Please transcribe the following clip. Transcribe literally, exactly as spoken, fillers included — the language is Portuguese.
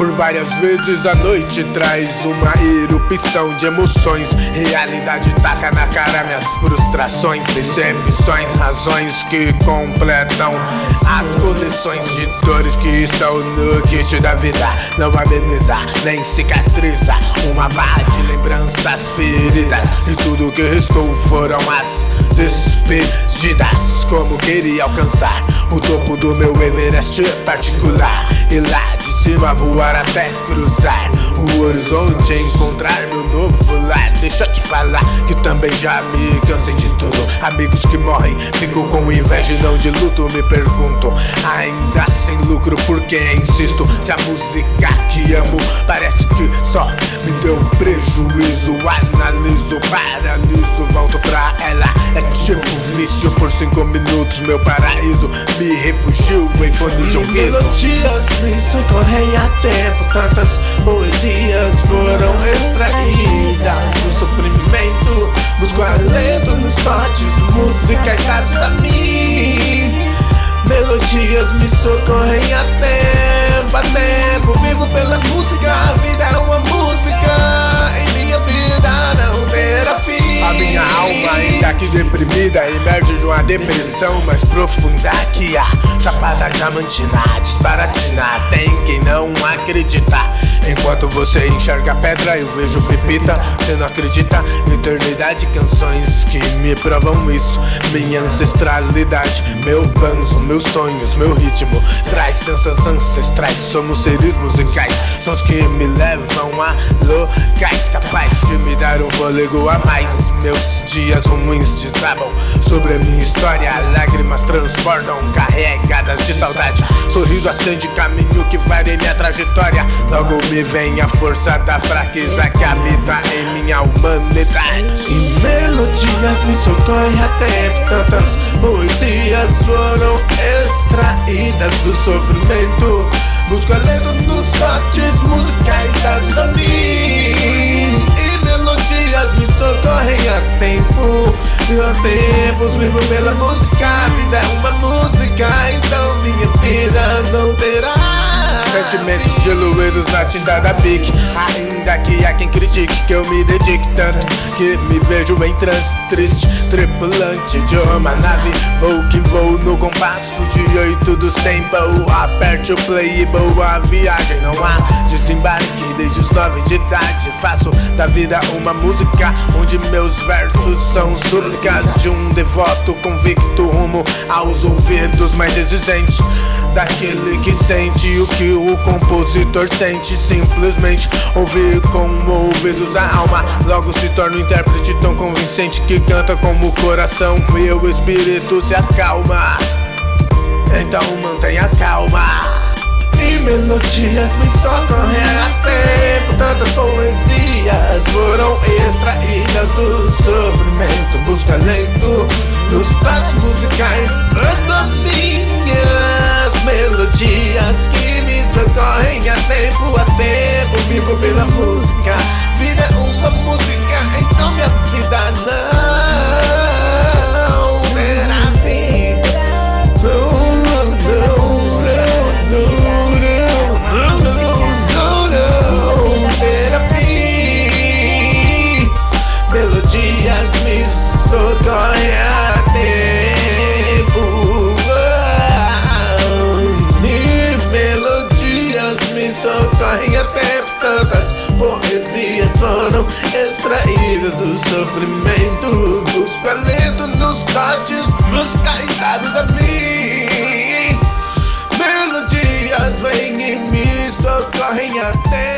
Por várias vezes a noite traz uma erupção de emoções. Realidade taca na cara minhas frustrações, decepções, razões que completam as coleções de dores que estão no kit da vida. Não ameniza, nem cicatriza uma barra de lembranças feridas, e tudo que restou foram as despedidas. Como queria alcançar o topo do meu Everest particular, e lá de cima voar até cruzar o horizonte, encontrar meu novo lar. Deixa eu te falar que também já me cansei de tudo. Amigos que morrem, fico com inveja e não de luto. Me pergunto, ainda sem lucro, por que insisto? Se a música que amo parece que só me deu prejuízo. Analiso, paraliso, volto pra ela. É tipo vício, por cinco minutos meu paraíso me refugio em fone de ouvido. Melodias me socorrem a tempo, tantas poesias foram extraídas do sofrimento. Busco alento nos potes, músicas dadas a mim. Melodias me socorrem a tempo, a tempo. Vivo pela música, a vida é uma música. Em minha vida não terá fim. A minha alma, ainda que deprimida, emerge de uma depressão mais profunda que a Chapada Diamantina. Desbaratina, tem quem não acredita. Enquanto você enxerga pedra, eu vejo pepita. Você não acredita? Eternidade, canções que me provam isso. Minha ancestralidade, meu banzo, meus sonhos, meu ritmo traz sensações ancestrais. Somos seres musicais, são os que me levam a locais capazes de me dar um fôlego a mais. Meus dias ruins desabam sobre a minha história. Lágrimas transbordam carregadas de saudade. Sorriso acende caminho que varia minha trajetória. Logo me vem a força da fraqueza que habita em minha humanidade. E melodias me socorrem a tempo, tantas poesias foram extraídas do sofrimento. Busco alento nos potes musicais dados a mim. E melodias me socorrem a tempo, e há tempos vivo pela música. A vida é uma música, então minha vida não terá sentimentos diluídos na tinta da Bic. Ainda que há quem critique que eu me dedique tanto, que me vejo em trânsito triste, tripulante de uma nave. Vou que vou no compasso de oito do tempo. Aperte o play e boa viagem. Não há desembarque desde os nove de idade. Faço da vida uma música onde meus versos são súplicas de um devoto convicto rumo aos ouvidos mais exigentes daquele que sente o que o compositor sente. Simplesmente ouvir com ouvidos da alma, logo se torna um intérprete tão convincente que canta como o coração. Meu espírito se acalma, então mantenha calma. E melodias me socorrem a tempo, tantas poesias foram extraídas do sofrimento. Busco alento nos passos musicais das minhas melodias que me socorrem a tempo, a tempo. Vivo pela música, vida é uma música, então minha vida não terá fim. Não, não, não, não, não, não terá fim. Melodias me socorrem a tempo, e melodias me socorrem a tempo. Tantas poesias foram extraídas do sofrimento. Busco alento nos potes musicais dados a mim. Melodias vêm e me socorrem a tempo.